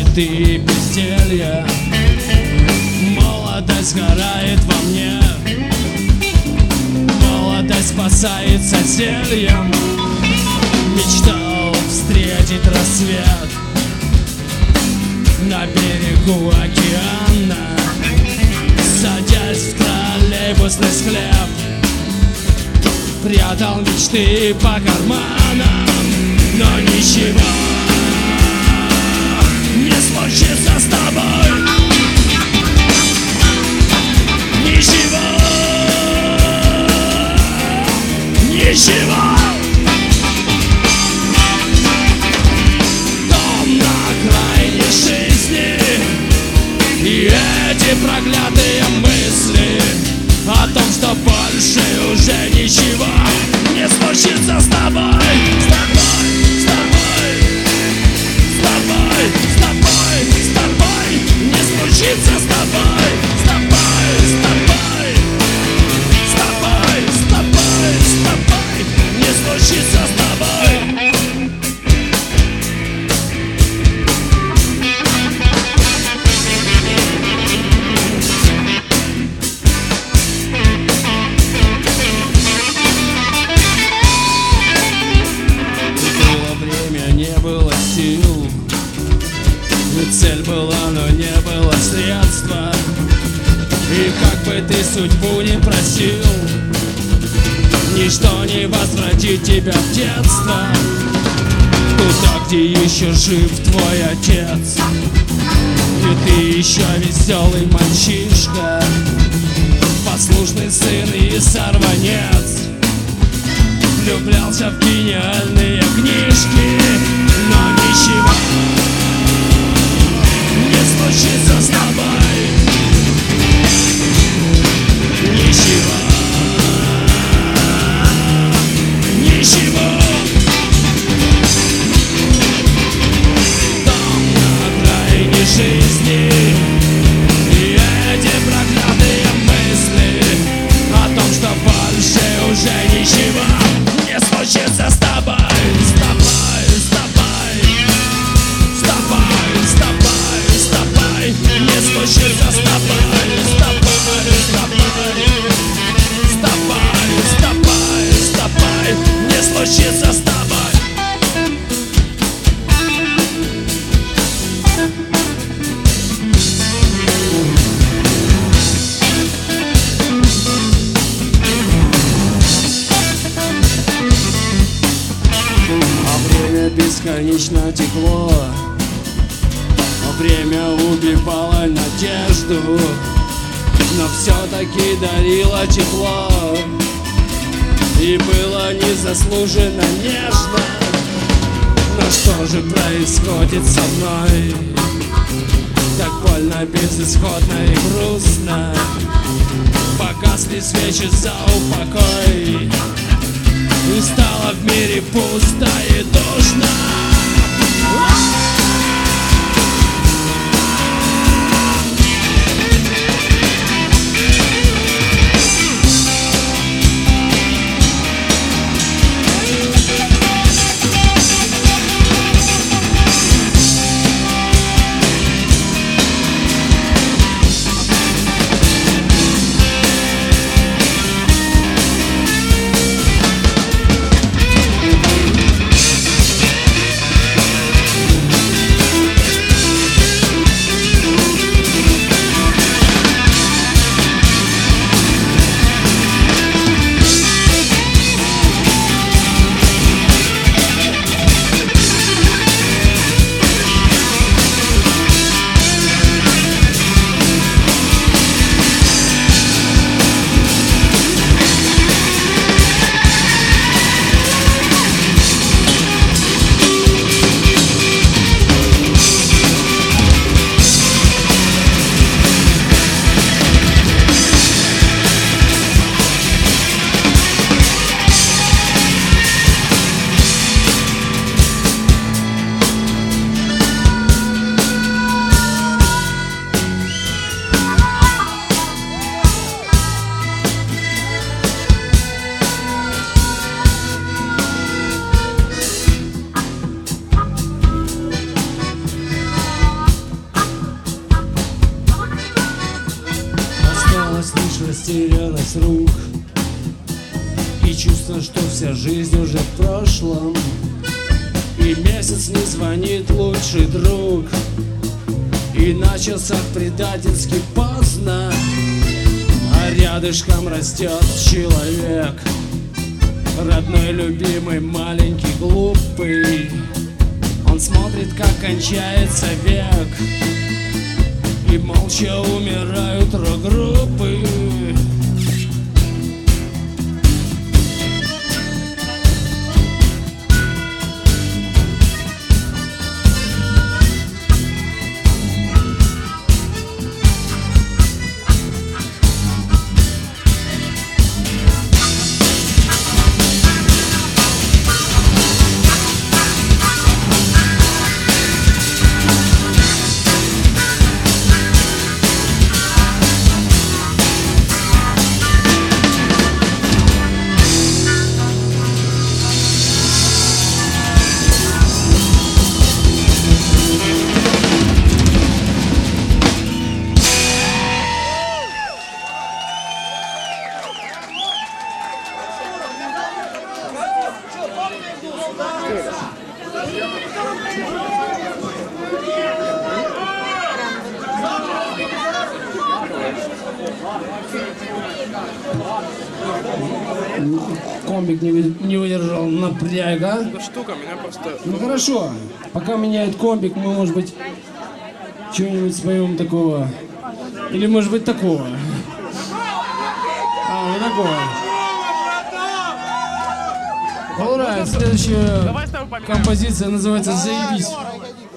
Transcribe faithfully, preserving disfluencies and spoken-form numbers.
мечты и безделья. Молодость сгорает во мне, молодость спасается зельем. Мечтал встретить рассвет на берегу океана, садясь в троллейбусный склеп, прятал мечты по карманам. Но ничего не случится с тобой. Ничего, ничего. Дом на окраине жизни и эти проклятые мысли о том, что больше уже ничего не случится с тобой. С тобой, с тобой, с тобой, с тобой, с тобой не случится с тобой. С тобой, с тобой, с тобой, с тобой, с тобой не случится с тобой. И цель была, но не было средства. И как бы ты судьбу не просил, ничто не возвратит тебя в детство, туда, где еще жив твой отец. И ты еще веселый мальчишка, послушный сын и сорванец, влюблялся в гениальные книжки. Но ничего не случится с тобой. Ничего, ничего. Дом на окраине жизни и эти проклятые мысли о том, что больше уже ничего не случится с тобой. С тобой, с тобой, с тобой, с тобой, с тобой не случится с тобой. С тобой, с тобой, с тобой, с тобой, с тобой не случится с тобой. Бесконечно текло, но время убивало надежду, но все-таки дарило тепло, и было незаслуженно нежно. Но что же происходит со мной? Так больно, безысходно и грустно. Погасли свечи за упокой, и стало в мире пусто и душно. с рук, и чувство, что вся жизнь уже в прошлом, и месяц не звонит лучший друг, и на часах предательски поздно, а рядышком растет человек, родной, любимый, маленький, глупый. Он смотрит, как кончается век, и молча умирают рок-группы. Комбик не, вы- не выдержал напряга. Эта штука меня просто... Ну хорошо, пока меняет комбик, мы, может быть, чего-нибудь споем такого. Или, может быть, такого. А, ну такого. Alright, следующая Давай с тобой поменяем. композиция называется «Заебись».